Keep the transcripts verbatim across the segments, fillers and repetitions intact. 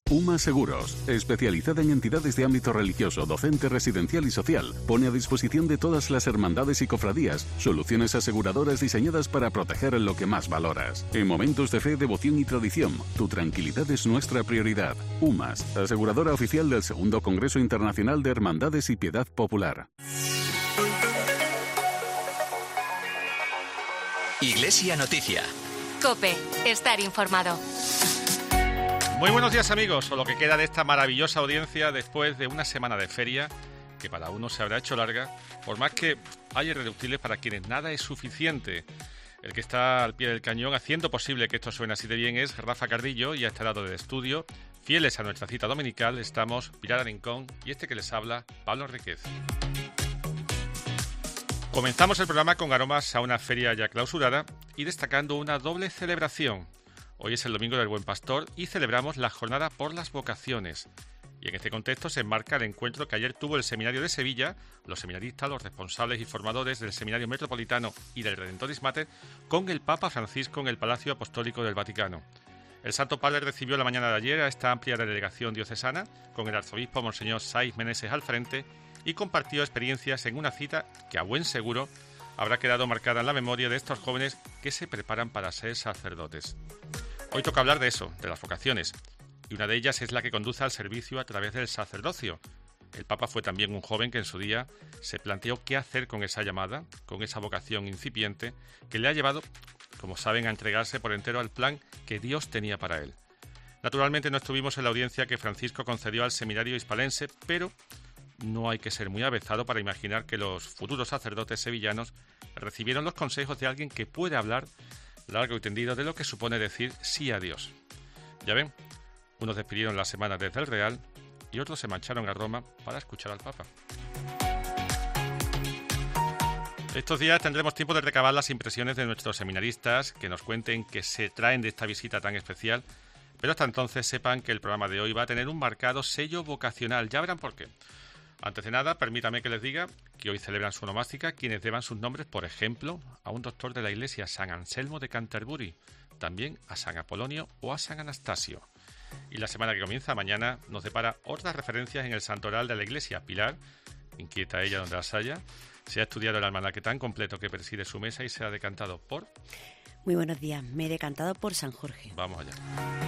UMA Seguros, especializada en entidades de ámbito religioso, docente, residencial y social, pone a disposición de todas las hermandades y cofradías soluciones aseguradoras diseñadas para proteger lo que más valoras. En momentos de fe, devoción y tradición, tu tranquilidad es nuestra prioridad. UMAS, aseguradora oficial del segundo Congreso Internacional de Hermandades y Piedad Popular. Iglesia Noticia. COPE, estar informado. Muy buenos días, amigos, o lo que queda de esta maravillosa audiencia después de una semana de feria que para unos se habrá hecho larga, por más que hay irreductibles para quienes nada es suficiente. El que está al pie del cañón haciendo posible que esto suene así de bien es Rafa Cardillo, y a este lado del estudio, fieles a nuestra cita dominical, estamos Pilar Arincón y este que les habla, Pablo Enríquez. Comenzamos el programa con aromas a una feria ya clausurada y destacando una doble celebración. Hoy es el Domingo del Buen Pastor y celebramos la Jornada por las Vocaciones. Y en este contexto se enmarca el encuentro que ayer tuvo el Seminario de Sevilla, los seminaristas, los responsables y formadores del Seminario Metropolitano y del Redentoris Mater, con el Papa Francisco en el Palacio Apostólico del Vaticano. El Santo Padre recibió la mañana de ayer a esta amplia delegación diocesana, con el arzobispo Monseñor Saiz Meneses al frente, y compartió experiencias en una cita que a buen seguro habrá quedado marcada en la memoria de estos jóvenes que se preparan para ser sacerdotes. Hoy toca hablar de eso, de las vocaciones, y una de ellas es la que conduce al servicio a través del sacerdocio. El Papa fue también un joven que en su día se planteó qué hacer con esa llamada, con esa vocación incipiente, que le ha llevado, como saben, a entregarse por entero al plan que Dios tenía para él. Naturalmente no estuvimos en la audiencia que Francisco concedió al seminario hispalense, pero no hay que ser muy avezado para imaginar que los futuros sacerdotes sevillanos recibieron los consejos de alguien que puede hablar largo y tendido de lo que supone decir sí a Dios. Ya ven, unos despidieron la semana desde el Real y otros se marcharon a Roma para escuchar al Papa. Estos días tendremos tiempo de recabar las impresiones de nuestros seminaristas, que nos cuenten qué se traen de esta visita tan especial, pero hasta entonces sepan que el programa de hoy va a tener un marcado sello vocacional. Ya verán por qué. Antes de nada, permítame que les diga que hoy celebran su onomástica quienes deban sus nombres, por ejemplo, a un doctor de la Iglesia, San Anselmo de Canterbury, también a San Apolonio o a San Anastasio. Y la semana que comienza mañana nos depara otras referencias en el santoral de la Iglesia. Pilar, inquieta ella donde las haya, se ha estudiado el almanaque tan completo que preside su mesa y se ha decantado por... Muy buenos días, me he decantado por San Jorge. Vamos allá.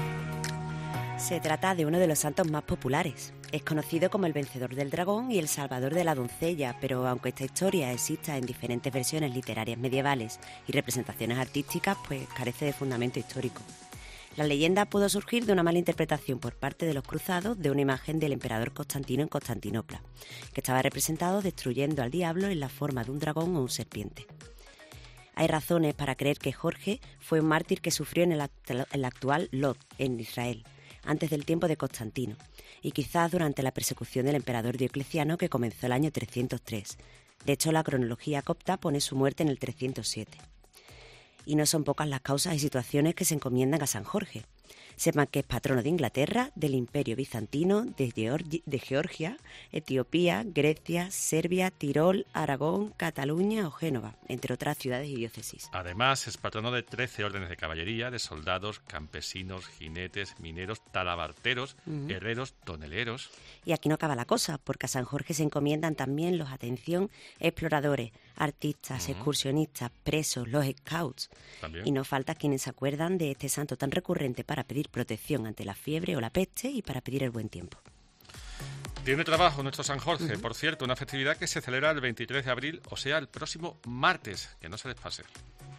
Se trata de uno de los santos más populares. Es conocido como el vencedor del dragón y el salvador de la doncella, pero aunque esta historia exista en diferentes versiones literarias medievales y representaciones artísticas, pues carece de fundamento histórico. La leyenda pudo surgir de una mala interpretación por parte de los cruzados de una imagen del emperador Constantino en Constantinopla, que estaba representado destruyendo al diablo en la forma de un dragón o un serpiente. Hay razones para creer que Jorge fue un mártir que sufrió en el, act- el actual Lod, en Israel, antes del tiempo de Constantino, y quizás durante la persecución del emperador Diocleciano, que comenzó el año trescientos tres. De hecho, la cronología copta pone su muerte en el trescientos siete. Y no son pocas las causas y situaciones que se encomiendan a San Jorge. Sepan que es patrono de Inglaterra, del Imperio Bizantino, de, Georgi- de Georgia, Etiopía, Grecia, Serbia, Tirol, Aragón, Cataluña o Génova, entre otras ciudades y diócesis. Además, es patrono de trece órdenes de caballería, de soldados, campesinos, jinetes, mineros, talabarteros, uh-huh. herreros, toneleros. Y aquí no acaba la cosa, porque a San Jorge se encomiendan también los, atención, exploradores, artistas, uh-huh. excursionistas, presos, los scouts. ¿También? Y no falta quienes se acuerdan de este santo tan recurrente para pedir protección ante la fiebre o la peste y para pedir el buen tiempo. Tiene trabajo nuestro San Jorge, uh-huh. por cierto, una festividad que se celebra el veintitrés de abril, o sea, el próximo martes, que no se les pase.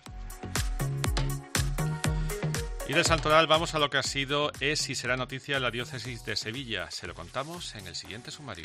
Y del santoral vamos a lo que ha sido, es y será noticia en la diócesis de Sevilla. Se lo contamos en el siguiente sumario.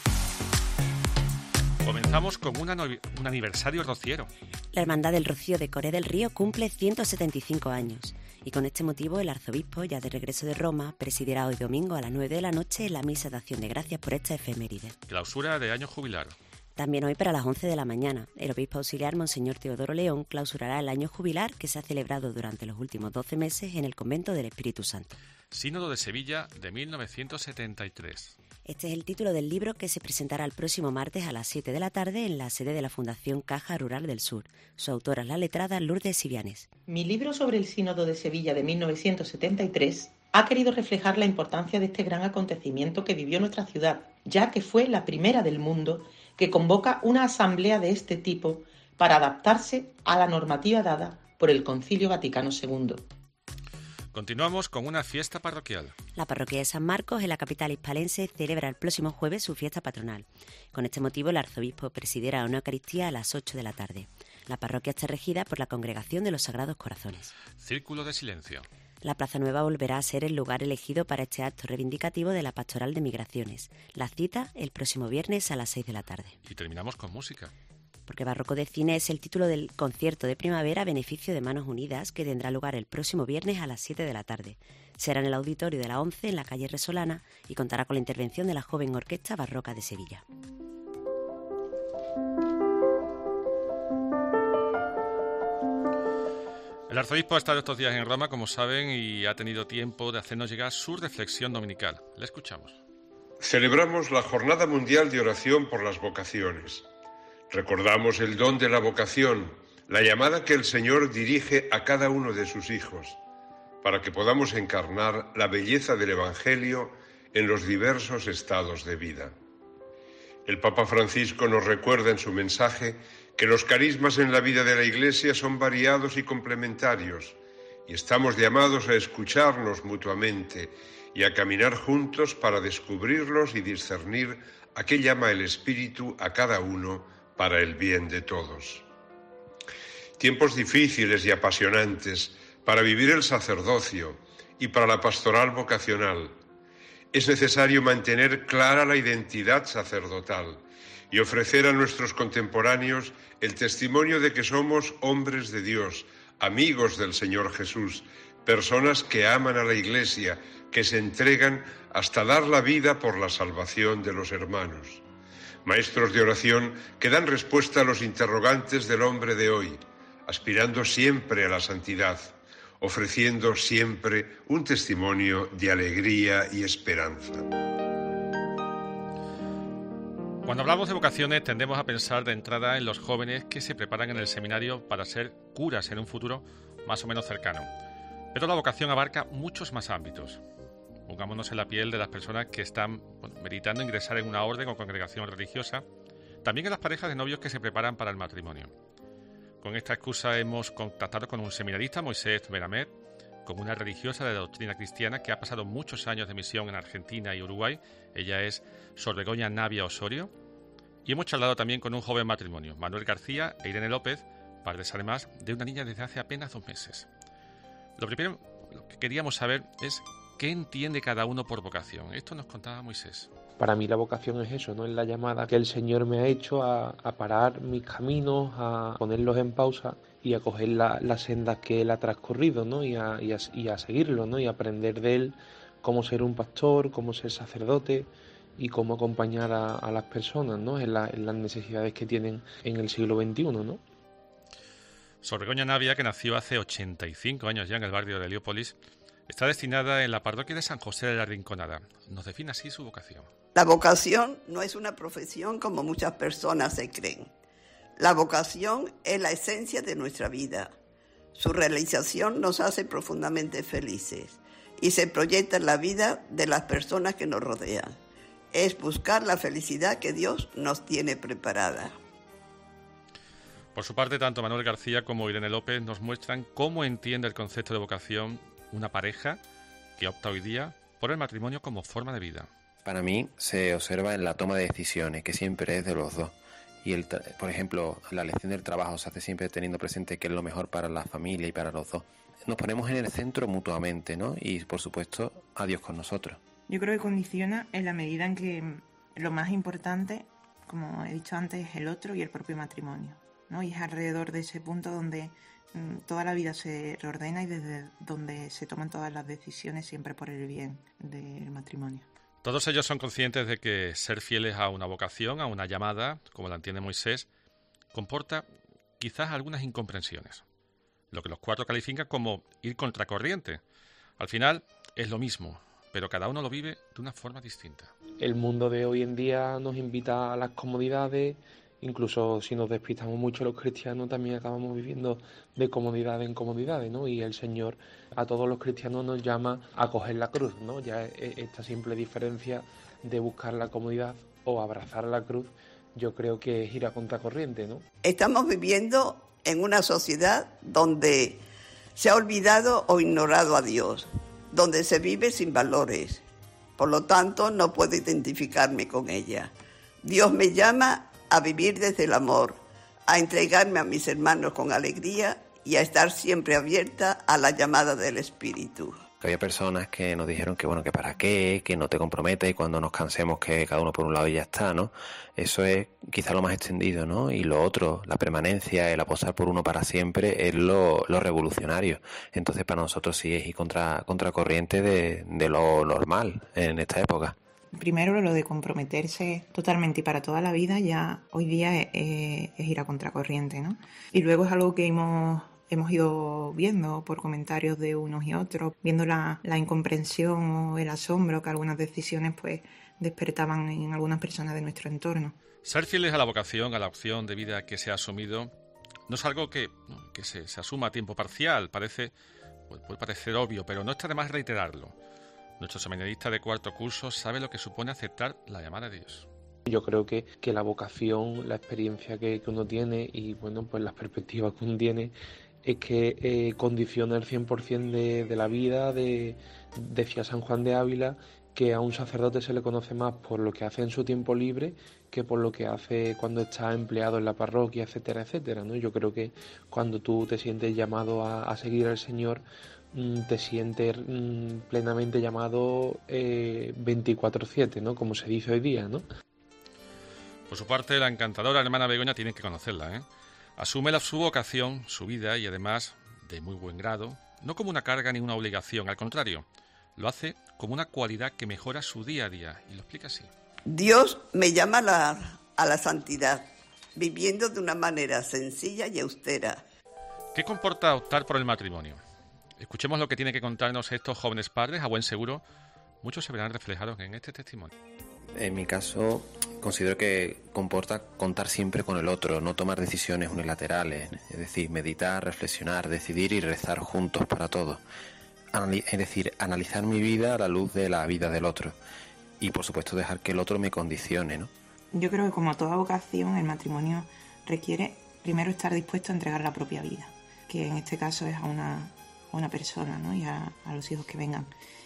Comenzamos con una no- un aniversario rociero. La Hermandad del Rocío de Corea del Río cumple ciento setenta y cinco años y con este motivo el arzobispo, ya de regreso de Roma, presidirá hoy domingo a las nueve de la noche la misa de acción de gracias por esta efeméride. Clausura de año jubilar. También hoy para las once de la mañana, el obispo auxiliar Monseñor Teodoro León clausurará el año jubilar que se ha celebrado durante los últimos doce meses en el Convento del Espíritu Santo. Sínodo de Sevilla de mil novecientos setenta y tres. Este es el título del libro que se presentará el próximo martes a las siete de la tarde en la sede de la Fundación Caja Rural del Sur. Su autora es la letrada Lourdes Sivianes. Mi libro sobre el Sínodo de Sevilla de mil novecientos setenta y tres ha querido reflejar la importancia de este gran acontecimiento que vivió nuestra ciudad, ya que fue la primera del mundo que convoca una asamblea de este tipo para adaptarse a la normativa dada por el Concilio Vaticano segundo. Continuamos con una fiesta parroquial. La parroquia de San Marcos, en la capital hispalense, celebra el próximo jueves su fiesta patronal. Con este motivo, el arzobispo presidirá una Eucaristía a las ocho de la tarde. La parroquia está regida por la Congregación de los Sagrados Corazones. Círculo de silencio. La Plaza Nueva volverá a ser el lugar elegido para este acto reivindicativo de la Pastoral de Migraciones. La cita el próximo viernes a las seis de la tarde. Y terminamos con música. Porque Barroco de Cine es el título del concierto de primavera a beneficio de Manos Unidas, que tendrá lugar el próximo viernes a las siete de la tarde. Será en el auditorio de la ONCE, en la calle Resolana, y contará con la intervención de la joven Orquesta Barroca de Sevilla. El arzobispo ha estado estos días en Roma, como saben, y ha tenido tiempo de hacernos llegar su reflexión dominical. Le escuchamos. Celebramos la Jornada Mundial de Oración por las Vocaciones. Recordamos el don de la vocación, la llamada que el Señor dirige a cada uno de sus hijos, para que podamos encarnar la belleza del Evangelio en los diversos estados de vida. El Papa Francisco nos recuerda en su mensaje que los carismas en la vida de la Iglesia son variados y complementarios, y estamos llamados a escucharnos mutuamente y a caminar juntos para descubrirlos y discernir a qué llama el Espíritu a cada uno para el bien de todos. Tiempos difíciles y apasionantes para vivir el sacerdocio y para la pastoral vocacional. Es necesario mantener clara la identidad sacerdotal y ofrecer a nuestros contemporáneos el testimonio de que somos hombres de Dios, amigos del Señor Jesús, personas que aman a la Iglesia, que se entregan hasta dar la vida por la salvación de los hermanos. Maestros de oración que dan respuesta a los interrogantes del hombre de hoy, aspirando siempre a la santidad, ofreciendo siempre un testimonio de alegría y esperanza. Cuando hablamos de vocaciones tendemos a pensar de entrada en los jóvenes que se preparan en el seminario para ser curas en un futuro más o menos cercano. Pero la vocación abarca muchos más ámbitos. Pongámonos en la piel de las personas que están bueno, meditando ingresar en una orden o congregación religiosa, también en las parejas de novios que se preparan para el matrimonio. Con esta excusa hemos contactado con un seminarista, Moisés Beramet, con una religiosa de doctrina cristiana que ha pasado muchos años de misión en Argentina y Uruguay. Ella es Sor Begoña Navia Osorio. Y hemos charlado también con un joven matrimonio, Manuel García e Irene López, padres además de una niña desde hace apenas dos meses. Lo primero lo que queríamos saber es ¿qué entiende cada uno por vocación? Esto nos contaba Moisés. Para mí la vocación es eso, ¿no? Es la llamada que el Señor me ha hecho a, a parar mis caminos, a ponerlos en pausa y a coger la, las sendas que Él ha transcurrido, ¿no? Y a, y a, y a seguirlo, ¿no? Y a aprender de Él cómo ser un pastor, cómo ser sacerdote y cómo acompañar a, a las personas, ¿no? En, la, en las necesidades que tienen en el siglo veintiuno, ¿no? Sor Begoña Navia, que nació hace ochenta y cinco años ya en el barrio de Heliópolis, está destinada en la parroquia de San José de la Rinconada. Nos define así su vocación. La vocación no es una profesión como muchas personas se creen. La vocación es la esencia de nuestra vida. Su realización nos hace profundamente felices y se proyecta en la vida de las personas que nos rodean. Es buscar la felicidad que Dios nos tiene preparada. Por su parte, tanto Manuel García como Irene López nos muestran cómo entiende el concepto de vocación una pareja que opta hoy día por el matrimonio como forma de vida. Para mí se observa en la toma de decisiones, que siempre es de los dos. Y, el, por ejemplo, la elección del trabajo se hace siempre teniendo presente que es lo mejor para la familia y para los dos. Nos ponemos en el centro mutuamente, ¿no? Y, por supuesto, a Dios con nosotros. Yo creo que condiciona en la medida en que lo más importante, como he dicho antes, es el otro y el propio matrimonio, ¿no? Y es alrededor de ese punto donde mmm, toda la vida se reordena y desde donde se toman todas las decisiones siempre por el bien del matrimonio. Todos ellos son conscientes de que ser fieles a una vocación, a una llamada, como la entiende Moisés, comporta quizás algunas incomprensiones, lo que los cuatro califican como ir contracorriente. Al final es lo mismo, pero cada uno lo vive de una forma distinta. El mundo de hoy en día nos invita a las comodidades Incluso si nos despistamos mucho los cristianos, también acabamos viviendo de comodidad en comodidades, ¿no? Y el Señor a todos los cristianos nos llama a coger la cruz, ¿no? Ya esta simple diferencia de buscar la comodidad o abrazar la cruz, yo creo que es ir a contracorriente, ¿no? Estamos viviendo en una sociedad donde se ha olvidado o ignorado a Dios, donde se vive sin valores. Por lo tanto, no puedo identificarme con ella. Dios me llama a vivir desde el amor, a entregarme a mis hermanos con alegría y a estar siempre abierta a la llamada del Espíritu. Había personas que nos dijeron que bueno, que para qué, que no te comprometas y cuando nos cansemos que cada uno por un lado y ya está, ¿no? Eso es quizá lo más extendido, ¿no? Y lo otro, la permanencia, el apostar por uno para siempre es lo, lo revolucionario. Entonces para nosotros sí es ir contra, contracorriente de, de lo normal en esta época. Primero, lo de comprometerse totalmente y para toda la vida ya hoy día es, es ir a contracorriente, ¿no? Y luego es algo que hemos, hemos ido viendo por comentarios de unos y otros, viendo la, la incomprensión o el asombro que algunas decisiones pues despertaban en algunas personas de nuestro entorno. Ser fieles a la vocación, a la opción de vida que se ha asumido, no es algo que, que se, se asuma a tiempo parcial, parece, puede parecer obvio, pero no está de más reiterarlo. Nuestro seminarista de cuarto curso sabe lo que supone aceptar la llamada de Dios. Yo creo que, que la vocación, la experiencia que, que uno tiene y bueno, pues las perspectivas que uno tiene es que eh, condiciona el cien por ciento de, de la vida. De, decía San Juan de Ávila que a un sacerdote se le conoce más por lo que hace en su tiempo libre que por lo que hace cuando está empleado en la parroquia, etcétera, etcétera, ¿no? Yo creo que cuando tú te sientes llamado a, a seguir al Señor, te sientes mm, plenamente llamado eh, veinticuatro siete, ¿no? Como se dice hoy día, ¿no? Por su parte, la encantadora hermana Begoña tiene que conocerla, ¿eh? Asume la, su vocación, su vida y además de muy buen grado, no como una carga ni una obligación, al contrario, lo hace como una cualidad que mejora su día a día y lo explica así. Dios me llama a la, a la santidad, viviendo de una manera sencilla y austera. ¿Qué comporta optar por el matrimonio? Escuchemos lo que tienen que contarnos estos jóvenes padres. A buen seguro, muchos se verán reflejados en este testimonio. En mi caso, considero que comporta contar siempre con el otro, no tomar decisiones unilaterales, es decir, meditar, reflexionar, decidir y rezar juntos para todo. Anali- es decir, analizar mi vida a la luz de la vida del otro y, por supuesto, dejar que el otro me condicione, ¿no? Yo creo que como toda vocación, el matrimonio requiere primero estar dispuesto a entregar la propia vida, que en este caso es a una... a una persona, ¿no? Y a, a los hijos que vengan.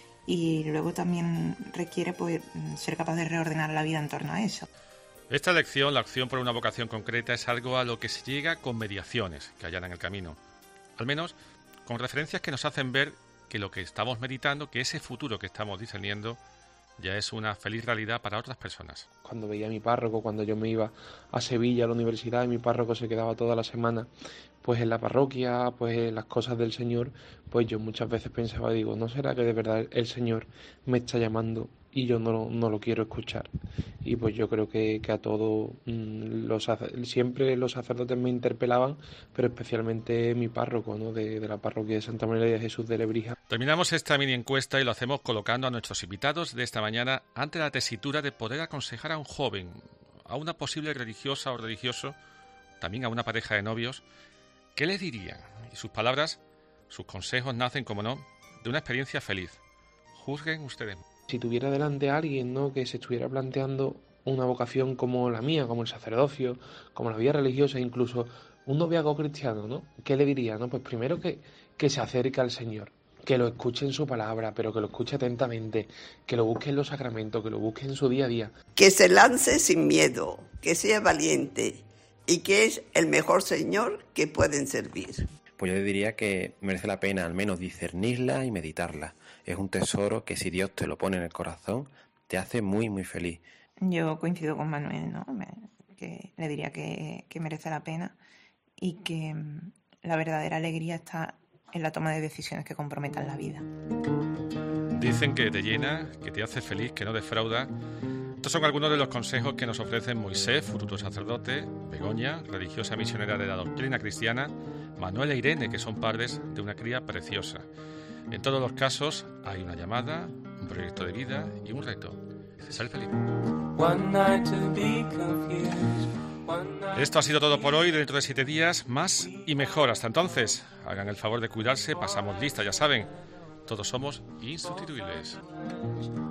Y luego también requiere pues, ser capaz de reordenar la vida en torno a eso. Esta elección, la opción por una vocación concreta, es algo a lo que se llega con mediaciones que allanan el camino. Al menos con referencias que nos hacen ver que lo que estamos meditando, que ese futuro que estamos discerniendo, ya es una feliz realidad para otras personas. Cuando veía a mi párroco, cuando yo me iba a Sevilla a la universidad y mi párroco se quedaba toda la semana pues en la parroquia, pues en las cosas del Señor, pues yo muchas veces pensaba, digo, ¿no será que de verdad el Señor me está llamando y yo no, no lo quiero escuchar? Y pues yo creo que, que a todos, mmm, los, siempre los sacerdotes me interpelaban, pero especialmente mi párroco, ¿no? de, de la parroquia de Santa María de Jesús de Lebrija. Terminamos esta mini encuesta y lo hacemos colocando a nuestros invitados de esta mañana ante la tesitura de poder aconsejar a un joven, a una posible religiosa o religioso, también a una pareja de novios. ¿Qué les dirían? Y sus palabras, sus consejos nacen, como no, de una experiencia feliz. Juzguen ustedes. Si tuviera delante a alguien, ¿no? que se estuviera planteando una vocación como la mía, como el sacerdocio, como la vida religiosa, incluso un noviazgo cristiano, ¿no? ¿Qué le diría? ¿No? Pues primero que, que se acerque al Señor, que lo escuche en su palabra, pero que lo escuche atentamente, que lo busque en los sacramentos, que lo busque en su día a día. Que se lance sin miedo, que sea valiente y que es el mejor Señor que pueden servir. Pues yo diría que merece la pena al menos discernirla y meditarla. Es un tesoro que si Dios te lo pone en el corazón, te hace muy, muy feliz. Yo coincido con Manuel, ¿no? Que le diría que, que merece la pena y que la verdadera alegría está en la toma de decisiones que comprometan la vida. Dicen que te llena, que te hace feliz, que no defrauda. Estos son algunos de los consejos que nos ofrecen Moisés, futuro sacerdote, Begoña, religiosa misionera de la doctrina cristiana, Manuel e Irene, que son padres de una cría preciosa. En todos los casos hay una llamada, un proyecto de vida y un reto. Ser feliz. One night to be confused. Esto ha sido todo por hoy. Dentro de siete días, más y mejor. Hasta entonces, hagan el favor de cuidarse. Pasamos lista, ya saben. Todos somos insustituibles.